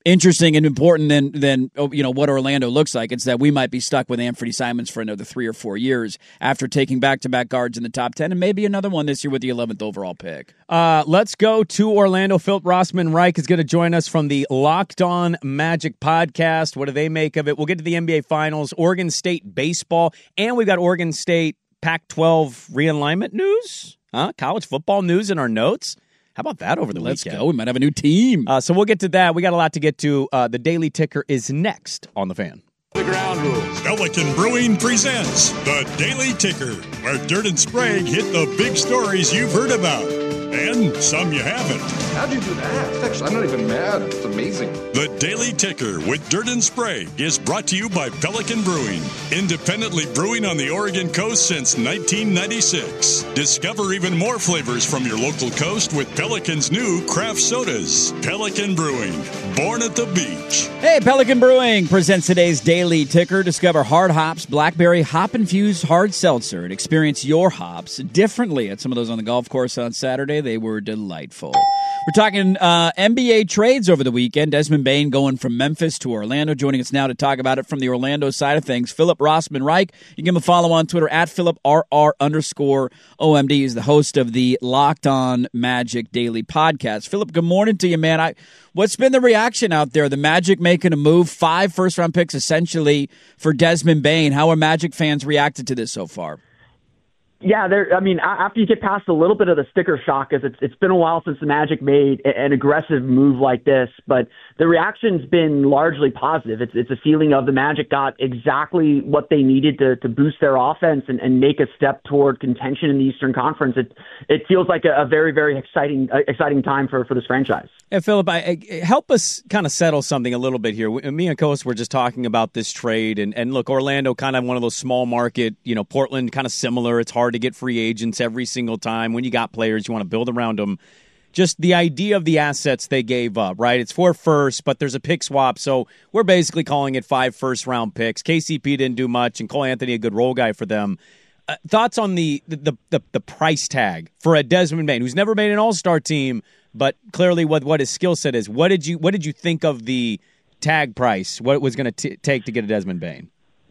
Speaker 4: interesting and important than than you know what Orlando looks like. It's that we might be stuck with Anthony Simons for another three or four years after taking back-to-back guards in the top ten, and maybe another one this year with the eleventh overall pick.
Speaker 3: Uh, let's go to Orlando. Philip Rossman Reich is going to join us from the Locked On Magic podcast. What do they make of it? We'll get to the N B A Finals, Oregon State baseball, and we've got Oregon State Pac twelve realignment news, huh? College football news in our notes. How about that over the
Speaker 4: Let's
Speaker 3: weekend?
Speaker 4: go. We might have a new team.
Speaker 3: Uh, so we'll get to that. We got a lot to get to. Uh, the Daily Ticker is next on The Fan.
Speaker 1: The ground rules.
Speaker 2: Pelican Brewing presents the Daily Ticker, where Dirt and Sprague hit the big stories you've heard about, and some you haven't.
Speaker 5: How'd you do that? Actually, I'm not even mad. It's amazing.
Speaker 2: The Daily Ticker with Dirt and Sprague is brought to you by Pelican Brewing, independently brewing on the Oregon coast since nineteen ninety-six. Discover even more flavors from your local coast with Pelican's new craft sodas. Pelican Brewing, born at the beach.
Speaker 4: Hey, Pelican Brewing presents today's Daily Ticker. Discover Hard Hops Blackberry Hop-Infused Hard Seltzer and experience your hops differently. At some of those on the golf course on Saturday, they were delightful. We're talking uh, N B A trades over the weekend. Desmond Bane going from Memphis to Orlando. Joining us now to talk about it from the Orlando side of things, Philip Rossman Reich. You can give him a follow on Twitter at Philip R R underscore O M D. He's the host of the Locked On Magic Daily podcast. Philip, good morning to you, man. I, what's been the reaction out there? The Magic making a move, five first round picks essentially for Desmond Bane. How are Magic fans reacted to this so far?
Speaker 6: Yeah, there. I mean, after you get past a little bit of the sticker shock, because it's it's been a while since the Magic made an aggressive move like this, but the reaction's been largely positive. It's it's a feeling of the Magic got exactly what they needed to to boost their offense and, and make a step toward contention in the Eastern Conference. It it feels like a, a very very exciting uh, exciting time for for this franchise.
Speaker 3: Yeah, Philip, I, I, help us kind of settle something a little bit here. We, me and Coast were just talking about this trade, and, and look, Orlando kind of one of those small market, you know, Portland kind of similar. It's hard to get free agents every single time. When you got players, you want to build around them. Just the idea of the assets they gave up, right? It's for first, but there's a pick swap, so we're basically calling it five first-round picks. K C P didn't do much, and Cole Anthony a good role guy for them. Uh, thoughts on the the, the the price tag for a Desmond Bane, who's never made an All-Star team, but clearly what, what his skill set is. What did you what did you think of the tag price? What it was going to take to get a Desmond Bane?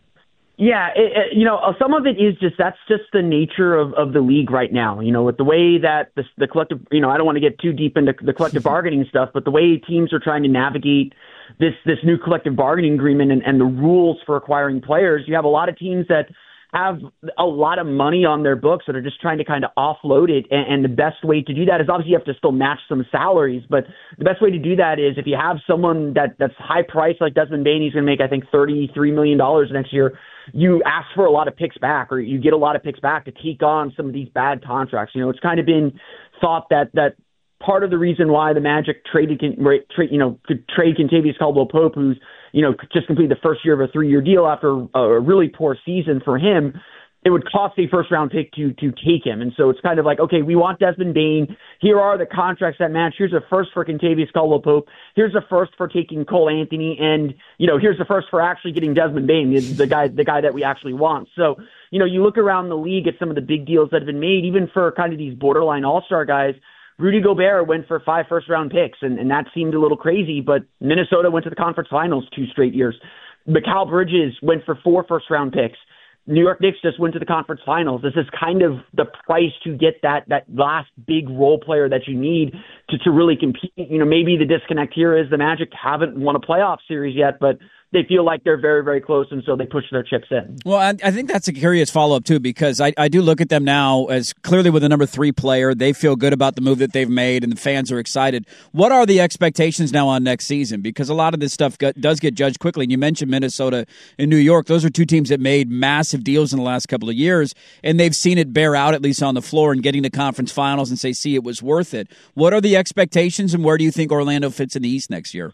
Speaker 6: Yeah, it, it, you know, some of it is just that's just the nature of, of the league right now. You know, with the way that the, the collective, you know, I don't want to get too deep into the collective bargaining stuff, but the way teams are trying to navigate this this new collective bargaining agreement and, and the rules for acquiring players, you have a lot of teams that have a lot of money on their books that are just trying to kind of offload it. And, and the best way to do that is obviously you have to still match some salaries, but the best way to do that is if you have someone that that's high price like Desmond Bane, he's going to make, I think, thirty-three million dollars next year. You ask for a lot of picks back, or you get a lot of picks back to take on some of these bad contracts. You know, it's kind of been thought that that part of the reason why the Magic traded, you know, could trade Kentavious Caldwell-Pope, who's, you know, just completed the first year of a three-year deal after a really poor season for him, it would cost a first-round pick to to take him. And so it's kind of like, okay, we want Desmond Bane. Here are the contracts that match. Here's a first for Kentavious Caldwell-Pope. Here's a first for taking Cole Anthony. And, you know, here's the first for actually getting Desmond Bane, the, the guy the guy that we actually want. So, you know, you look around the league at some of the big deals that have been made, even for kind of these borderline all-star guys. Rudy Gobert went for five first-round picks, and, and that seemed a little crazy, but Minnesota went to the conference finals two straight years. Mikal Bridges went for four first-round picks. New York Knicks just went to the conference finals. This is kind of the price to get that that last big role player that you need to, to really compete. You know, maybe the disconnect here is the Magic haven't won a playoff series yet, but they feel like they're very, very close, and so they push their chips in.
Speaker 4: Well, I, I think that's a curious follow-up, too, because I, I do look at them now as clearly with the number three player. They feel good about the move that they've made, and the fans are excited. What are the expectations now on next season? Because a lot of this stuff got, does get judged quickly, and you mentioned Minnesota and New York. Those are two teams that made massive deals in the last couple of years, and they've seen it bear out, at least on the floor, and getting to conference finals and say, see, it was worth it. What are the expectations, and where do you think Orlando fits in the East next year?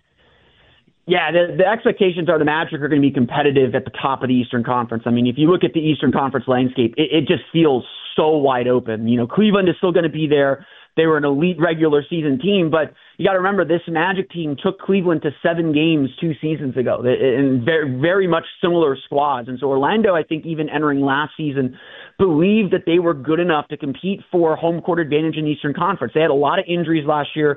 Speaker 6: Yeah, the, the expectations are the Magic are going to be competitive at the top of the Eastern Conference. I mean, if you look at the Eastern Conference landscape, it, it just feels so wide open. You know, Cleveland is still going to be there. They were an elite regular season team, but you got to remember this Magic team took Cleveland to seven games two seasons ago, and very, very much similar squads. And so Orlando, I think, even entering last season, believed that they were good enough to compete for home court advantage in the Eastern Conference. They had a lot of injuries last year.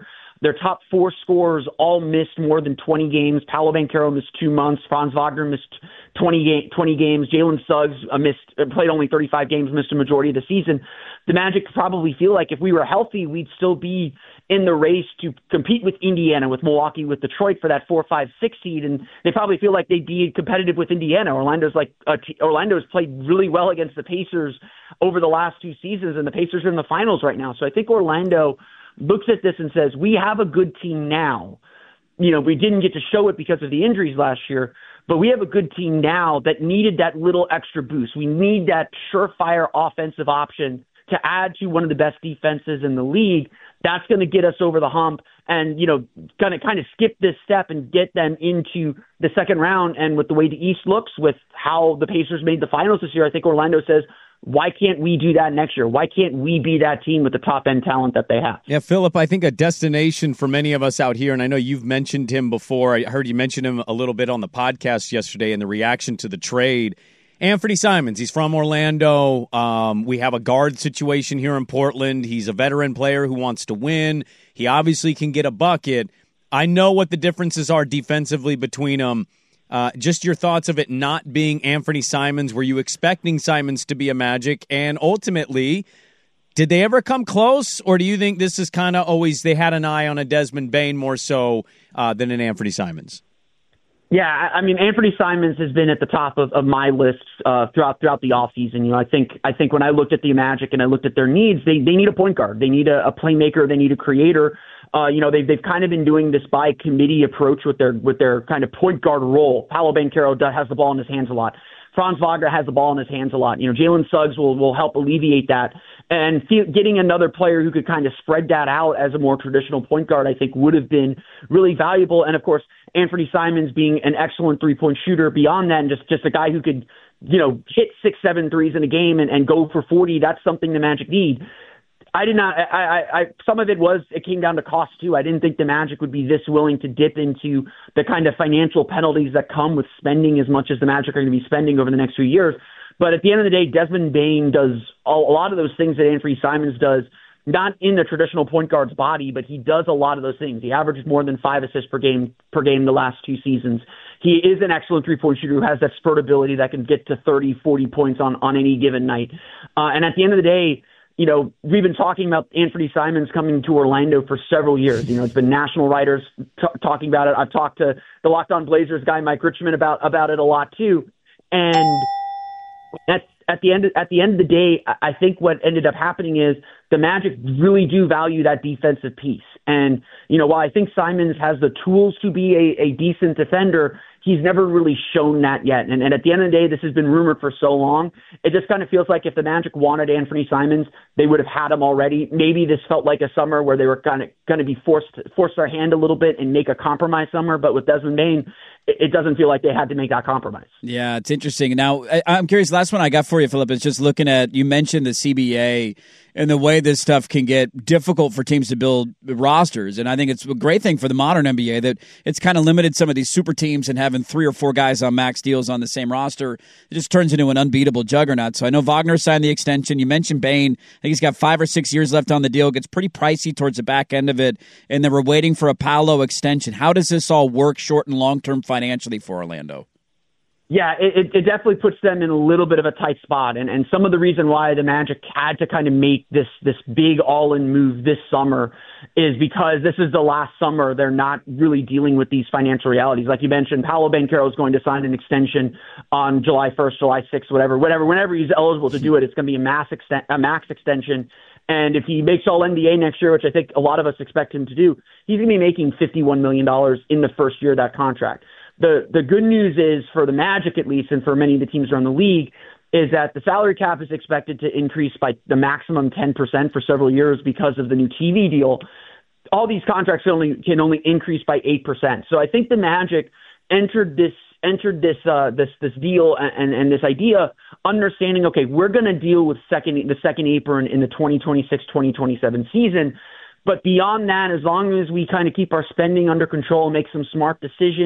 Speaker 6: Their top four scorers all missed more than twenty games. Paolo Banchero missed two months. Franz Wagner missed twenty, ga- twenty games. Jalen Suggs uh, missed uh, played only thirty-five games, missed a majority of the season. The Magic probably feel like if we were healthy, we'd still be in the race to compete with Indiana, with Milwaukee, with Detroit for that four, five, six seed, and they probably feel like they'd be competitive with Indiana. Orlando's like uh, t- Orlando's played really well against the Pacers over the last two seasons, and the Pacers are in the finals right now. So I think Orlando looks at this and says, we have a good team now. You know, we didn't get to show it because of the injuries last year, but we have a good team now that needed that little extra boost. We need that surefire offensive option to add to one of the best defenses in the league. That's going to get us over the hump and, you know, going to kind of skip this step and get them into the second round. And with the way the East looks, with how the Pacers made the finals this year, I think Orlando says, why can't we do that next year? Why can't we be that team with the top-end talent that they have?
Speaker 3: Yeah, Philip, I think a destination for many of us out here, and I know you've mentioned him before. I heard you mention him a little bit on the podcast yesterday in the reaction to the trade. Anthony Simons, he's from Orlando. Um, we have a guard situation here in Portland. He's a veteran player who wants to win. He obviously can get a bucket. I know what the differences are defensively between them. Uh, just your thoughts of it not being Anthony Simons. Were you expecting Simons to be a Magic? And ultimately, did they ever come close? Or do you think this is kind of always they had an eye on a Desmond Bane more so uh, than an Anthony Simons?
Speaker 6: Yeah, I mean, Anthony Simons has been at the top of, of my list uh, throughout throughout the offseason. You know, I think I think when I looked at the Magic and I looked at their needs, they they need a point guard, they need a, a playmaker, they need a creator. Uh, you know, they've they've kind of been doing this by committee approach with their with their kind of point guard role. Paolo Banchero has the ball in his hands a lot. Franz Wagner has the ball in his hands a lot. You know, Jalen Suggs will will help alleviate that. And getting another player who could kind of spread that out as a more traditional point guard, I think, would have been really valuable. And, of course, Anthony Simons being an excellent three-point shooter beyond that, and just, just a guy who could, you know, hit six, seven threes in a game and, and go for forty, that's something the Magic need. I did not. I, I, I. Some of it was. It came down to cost too. I didn't think the Magic would be this willing to dip into the kind of financial penalties that come with spending as much as the Magic are going to be spending over the next few years. But at the end of the day, Desmond Bane does a lot of those things that Anthony Simons does, not in the traditional point guard's body, but he does a lot of those things. He averages more than five assists per game per game the last two seasons. He is an excellent three-point shooter who has that spurt ability that can get to thirty, forty points on, on any given night. Uh, and at the end of the day, you know, we've been talking about Anthony Simons coming to Orlando for several years. You know, it's been national writers t- talking about it. I've talked to the Locked On Blazers guy, Mike Richmond, about about it a lot too. And at at the end at the end of the day, I think what ended up happening is the Magic really do value that defensive piece. And you know, while I think Simons has the tools to be a, a decent defender, he's never really shown that yet. And, and at the end of the day, this has been rumored for so long. It just kind of feels like if the Magic wanted Anthony Simons, they would have had him already. Maybe this felt like a summer where they were kind of going to be forced force their hand a little bit and make a compromise summer. But with Desmond Bane, it, it doesn't feel like they had to make that compromise.
Speaker 4: Yeah, it's interesting. Now, I, I'm curious. Last one I got for you, Philip, is just looking at, you mentioned the C B A and the way this stuff can get difficult for teams to build rosters. And I think it's a great thing for the modern N B A that it's kind of limited some of these super teams, and having three or four guys on max deals on the same roster, it just turns into an unbeatable juggernaut. So I know Wagner signed the extension. You mentioned Bane. I think he's got five or six years left on the deal. It gets pretty pricey towards the back end of it. And then we're waiting for a Paolo extension. How does this all work short and long-term financially for Orlando?
Speaker 6: Yeah, it, it definitely puts them in a little bit of a tight spot. And, and some of the reason why the Magic had to kind of make this this big all-in move this summer is because this is the last summer they're not really dealing with these financial realities. Like you mentioned, Paolo Banchero is going to sign an extension on July first, July sixth, whatever, whatever. Whenever he's eligible to do it, it's going to be a max, exten- a max extension. And if he makes all N B A next year, which I think a lot of us expect him to do, he's going to be making fifty-one million dollars in the first year of that contract. The the good news is, for the Magic at least, and for many of the teams around the league, is that the salary cap is expected to increase by the maximum ten percent for several years because of the new T V deal. All these contracts only can only increase by eight percent. So I think the Magic entered this entered this uh, this this deal and, and, and this idea understanding, okay, we're going to deal with second the second apron in the twenty twenty-six twenty twenty-seven season. But beyond that, as long as we kind of keep our spending under control, make some smart decisions,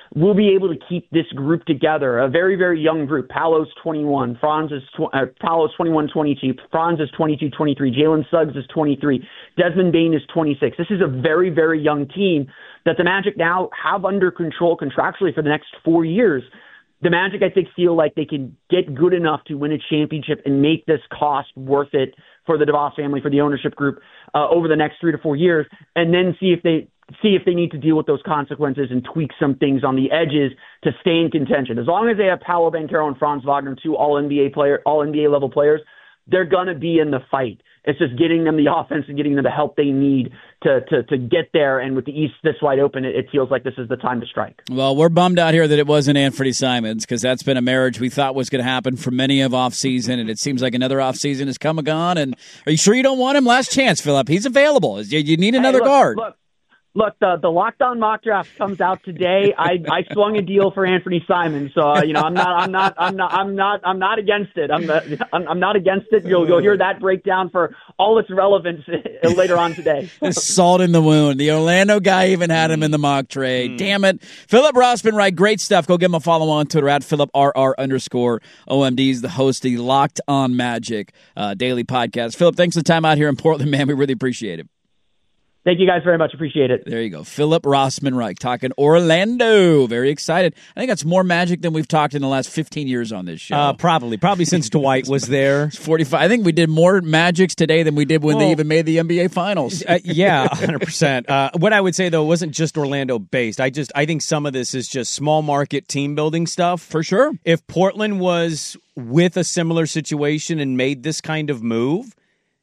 Speaker 6: will be able to keep this group together. A very, very young group. Paolo's twenty-one. Franz is tw- uh, Paolo's twenty-one, twenty-two. Franz is twenty-two, twenty-three. Jalen Suggs is twenty-three. Desmond Bane is twenty-six. This is a very, very young team that the Magic now have under control contractually for the next four years. The Magic, I think, feel like they can get good enough to win a championship and make this cost worth it for the DeVos family, for the ownership group, uh, over the next three to four years, and then see if they see if they need to deal with those consequences and tweak some things on the edges to stay in contention. As long as they have Paolo Banchero and Franz Wagner, two all N B A player, all N B A level players, they're gonna be in the fight. It's just getting them the offense and getting them the help they need to to to get there. And with the East this wide open, it, it feels like this is the time to strike.
Speaker 4: Well, we're bummed out here that it wasn't Anthony Simons, because that's been a marriage we thought was going to happen for many of offseason, and it seems like another offseason has come and gone. And are you sure you don't want him? Last chance, Philip. He's available. You, you need another
Speaker 6: hey, look,
Speaker 4: guard.
Speaker 6: Look. Look, the the lockdown mock draft comes out today. I, I swung a deal for Anthony Simons, so uh, you know I'm not I'm not I'm not I'm not I'm not against it. I'm the, I'm, I'm not against it. You'll you'll hear that breakdown for all its relevance later on today.
Speaker 4: Salt in the wound. The Orlando guy even had him in the mock trade. Mm. Damn it, Philip Rossman Reich, great stuff. Go give him a follow on Twitter at Philip R R underscore O M D. He's the host of the Locked On Magic uh, daily podcast. Philip, thanks for the time out here in Portland, man. We really appreciate it.
Speaker 6: Thank you guys very much. Appreciate it.
Speaker 4: There you go. Philip Rossman Reich talking Orlando. Very excited. I think that's more Magic than we've talked in the last fifteen years on this show.
Speaker 3: Uh, probably. Probably since Dwight was there.
Speaker 4: It's forty-five. I think we did more Magics today than we did when well, they even made the N B A Finals.
Speaker 3: Uh, yeah, one hundred percent. Uh, what I would say, though, wasn't just Orlando-based. I just I think some of this is just small market team building stuff.
Speaker 4: For sure.
Speaker 3: If Portland was with a similar situation and made this kind of move,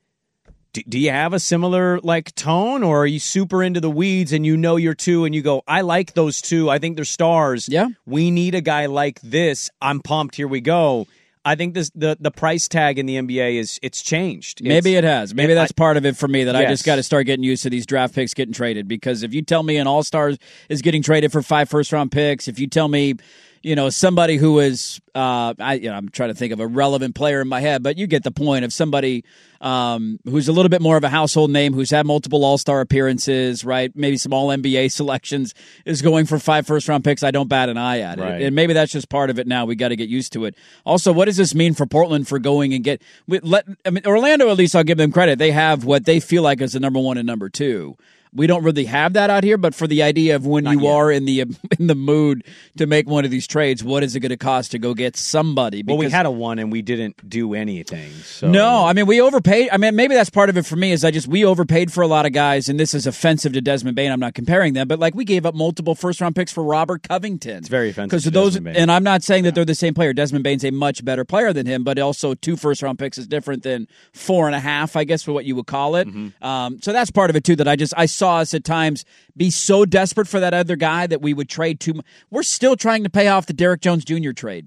Speaker 3: Do, do you have a similar like tone, or are you super into the weeds and you know your two and you go, I like those two. I think they're stars.
Speaker 4: Yeah.
Speaker 3: We need a guy like this. I'm pumped. Here we go. I think this the, the price tag in the N B A is it's changed.
Speaker 4: Maybe
Speaker 3: it's,
Speaker 4: it has. Maybe that's I, part of it for me that yes. I just got to start getting used to these draft picks getting traded, because if you tell me an all-star is getting traded for five first-round picks, if you tell me, you know, somebody who is, uh, I, you know, I'm trying to think of a relevant player in my head, but you get the point of somebody um, who's a little bit more of a household name, who's had multiple All-Star appearances, right? Maybe some All N B A selections, is going for five first-round picks. I don't bat an eye at it.
Speaker 3: Right.
Speaker 4: And maybe that's just part of it now. We got to get used to it. Also, what does this mean for Portland for going and get let? I mean, Orlando, at least I'll give them credit. They have what they feel like is the number one and number two. We don't really have that out here, but for the idea of when
Speaker 3: Not
Speaker 4: you
Speaker 3: yet.
Speaker 4: are in the in the mood to make one of these trades, what is it going to cost to go get somebody?
Speaker 3: Because, well, we had a one and we didn't do anything. So.
Speaker 4: No, I mean, we overpaid. I mean, maybe that's part of it for me is I just, we overpaid for a lot of guys, and this is offensive to Desmond Bane. I'm not comparing them, but like we gave up multiple first-round picks for Robert Covington.
Speaker 3: It's very offensive
Speaker 4: Because
Speaker 3: to
Speaker 4: those,
Speaker 3: Desmond Bane.
Speaker 4: And I'm not saying that they're the same player. Desmond Bane's a much better player than him, but also two first-round picks is different than four and a half, I guess, for what you would call it.
Speaker 3: Mm-hmm.
Speaker 4: Um, so that's part of it, too, that I just, I saw us at times be so desperate for that other guy that we would trade too much. We're still trying to pay off the Derrick Jones Junior trade.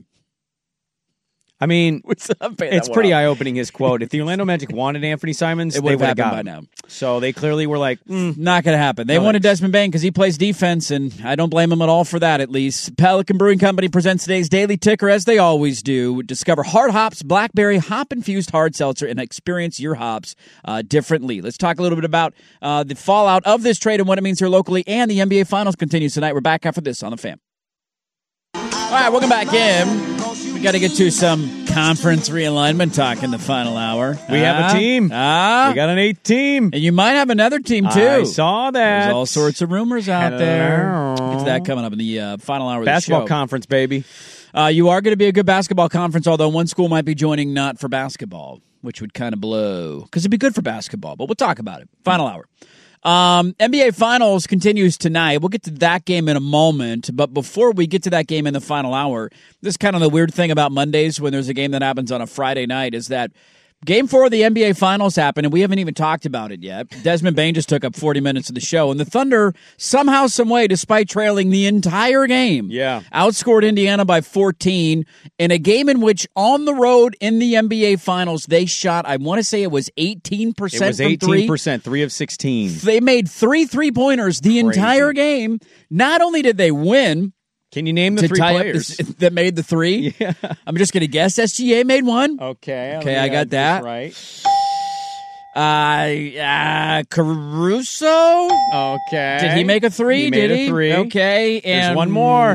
Speaker 3: I mean, it's pretty eye-opening, his quote. If the Orlando Magic wanted Anthony Simons,
Speaker 4: it
Speaker 3: would
Speaker 4: have
Speaker 3: have
Speaker 4: happened
Speaker 3: got
Speaker 4: by
Speaker 3: him.
Speaker 4: now.
Speaker 3: So they clearly were like, mm,
Speaker 4: not going to happen. They
Speaker 3: no
Speaker 4: wanted
Speaker 3: thanks.
Speaker 4: Desmond Bane because he plays defense, and I don't blame him at all for that, at least. Pelican Brewing Company presents today's Daily Ticker, as they always do. Discover Hard Hops Blackberry Hop-Infused Hard Seltzer and experience your hops uh, differently. Let's talk a little bit about uh, the fallout of this trade and what it means here locally, and the N B A Finals continues tonight. We're back after this on The Fan. All right, welcome back in. We got to get to some conference realignment talk in the final hour.
Speaker 3: We
Speaker 4: ah,
Speaker 3: have a team.
Speaker 4: Ah,
Speaker 3: we got an eight team.
Speaker 4: And you might have another team, too.
Speaker 3: I saw that.
Speaker 4: There's all sorts of rumors out
Speaker 3: Hello.
Speaker 4: there. Get to that coming up in the uh, final hour of the show.
Speaker 3: Basketball conference, baby.
Speaker 4: Uh, you are going to be a good basketball conference, although one school might be joining not for basketball, which would kind of blow. Because it'd be good for basketball, but we'll talk about it. Final hour. Um, N B A Finals continues tonight. We'll get to that game in a moment, but before we get to that game in the final hour, this is kind of the weird thing about Mondays when there's a game that happens on a Friday night is that Game four of the N B A Finals happened, and we haven't even talked about it yet. Desmond Bane just took up forty minutes of the show, and the Thunder, somehow, someway, despite trailing the entire game,
Speaker 3: yeah.
Speaker 4: outscored Indiana by fourteen in a game in which, on the road in the N B A Finals, they shot, I want to say it was eighteen percent
Speaker 3: It was
Speaker 4: from
Speaker 3: eighteen percent,
Speaker 4: three.
Speaker 3: three of sixteen.
Speaker 4: They made three three-pointers the
Speaker 3: Crazy.
Speaker 4: entire game. Not only did they win,
Speaker 3: can you name the
Speaker 4: to
Speaker 3: three
Speaker 4: tie
Speaker 3: players
Speaker 4: up this, that made the three?
Speaker 3: Yeah.
Speaker 4: I'm just going to guess S G A made one.
Speaker 3: Okay.
Speaker 4: Okay, I got that.
Speaker 3: Right.
Speaker 4: Uh, uh, Caruso?
Speaker 3: Okay.
Speaker 4: Did he make a three?
Speaker 3: He
Speaker 4: Did
Speaker 3: made
Speaker 4: he?
Speaker 3: a three.
Speaker 4: Okay.
Speaker 3: There's
Speaker 4: And
Speaker 3: one more.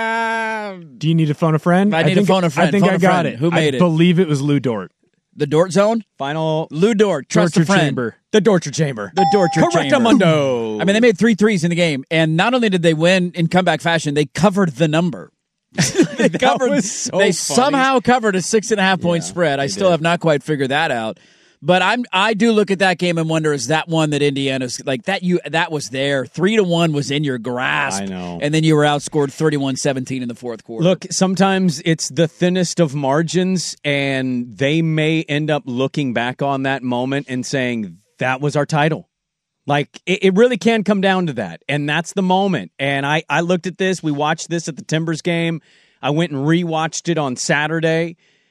Speaker 4: Uh,
Speaker 7: Do you need to phone a friend?
Speaker 4: I need
Speaker 7: think,
Speaker 4: to phone a friend.
Speaker 7: I think
Speaker 4: Phone
Speaker 7: I
Speaker 4: a
Speaker 7: got
Speaker 4: friend.
Speaker 7: it.
Speaker 4: Who made
Speaker 7: I
Speaker 4: it?
Speaker 7: believe it was Lou Dort.
Speaker 4: the Dort Zone?
Speaker 3: Final.
Speaker 4: Lou Dort. Trust
Speaker 7: Torture
Speaker 4: a friend.
Speaker 7: chamber.
Speaker 3: The Dorture Chamber.
Speaker 4: The Dorture Chamber.
Speaker 3: Correctamundo.
Speaker 4: I mean, they made three threes in the game, and not only did they win in comeback fashion, they covered the number. they
Speaker 3: That
Speaker 4: covered.
Speaker 3: was so
Speaker 4: they
Speaker 3: funny.
Speaker 4: somehow covered a six and a half point
Speaker 3: Yeah,
Speaker 4: spread. I
Speaker 3: they
Speaker 4: still
Speaker 3: did.
Speaker 4: have not quite figured that out. But I'm I do look at that game and wonder, is that one that Indiana's like that you that was there. Three to one was in your grasp.
Speaker 3: I know.
Speaker 4: And then you were outscored thirty-one seventeen in the fourth quarter.
Speaker 3: Look, sometimes it's the thinnest of margins, and they may end up looking back on that moment and saying, that was our title. Like, it, it really can come down to that, and that's the moment. And I, I looked at this. We watched this at the Timbers game. I went and rewatched it on Saturday.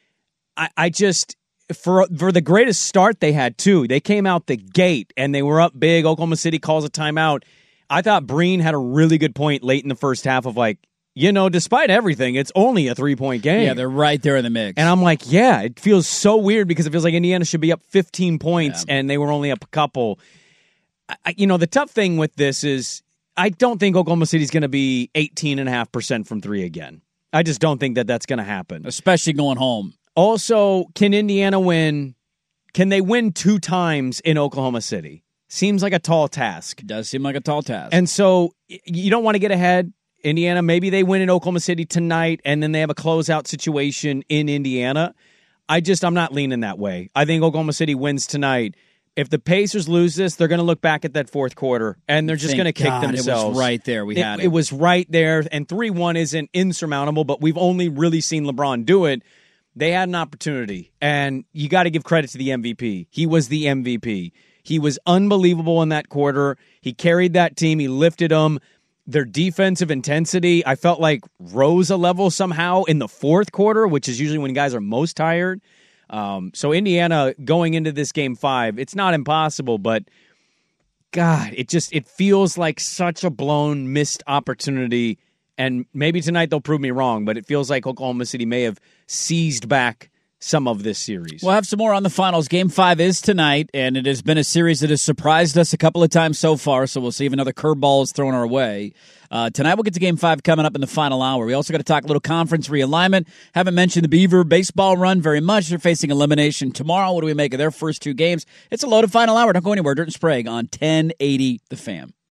Speaker 3: I, I just... For for the greatest start they had, too. They came out the gate, and they were up big. Oklahoma City calls a timeout. I thought Breen had a really good point late in the first half of, like, you know, despite everything, it's only a three-point game.
Speaker 4: yeah, they're right there in the mix.
Speaker 3: And I'm like, yeah, it feels so weird because it feels like Indiana should be up fifteen points,
Speaker 4: Yeah.
Speaker 3: and they were only up a couple. I, you know, the tough thing with this is I don't think Oklahoma City's going to be eighteen point five percent from three again. I just don't think that that's going to happen.
Speaker 4: especially going home.
Speaker 3: Also, can Indiana win? Can they win two times in Oklahoma City? Seems like a tall task.
Speaker 4: Does seem like a tall task.
Speaker 3: And so y- you don't want to get ahead. Indiana, maybe they win in Oklahoma City tonight, and then they have a closeout situation in Indiana. I just, I'm not leaning that way. I think Oklahoma City wins tonight. If the Pacers lose this, they're going to look back at that fourth quarter, and they're just
Speaker 4: Thank
Speaker 3: going to kick
Speaker 4: God
Speaker 3: themselves.
Speaker 4: It was right there. We
Speaker 3: It,
Speaker 4: had it.
Speaker 3: it was right there, and three one isn't insurmountable, but we've only really seen LeBron do it. They had an opportunity, and you got to give credit to the M V P. He was the M V P. He was unbelievable in that quarter. He carried that team. He lifted them. Their defensive intensity, I felt like, rose a level somehow in the fourth quarter, which is usually when guys are most tired. Um, so Indiana going into this game five, it's not impossible, but God, it just it feels like such a blown, missed opportunity. And maybe tonight they'll prove me wrong, but it feels like Oklahoma City may have seized back some of this series.
Speaker 4: We'll have some more on the finals. Game five is tonight, and it has been a series that has surprised us a couple of times so far, so we'll see if another curveball is thrown our way. Uh, tonight we'll get to game five coming up in the final hour. We also got to talk a little conference realignment. Haven't mentioned the Beaver baseball run very much. They're facing elimination tomorrow. What do we make of their first two games? It's a loaded final hour. Don't go anywhere. Dirt and Sprague on ten eighty The Fan.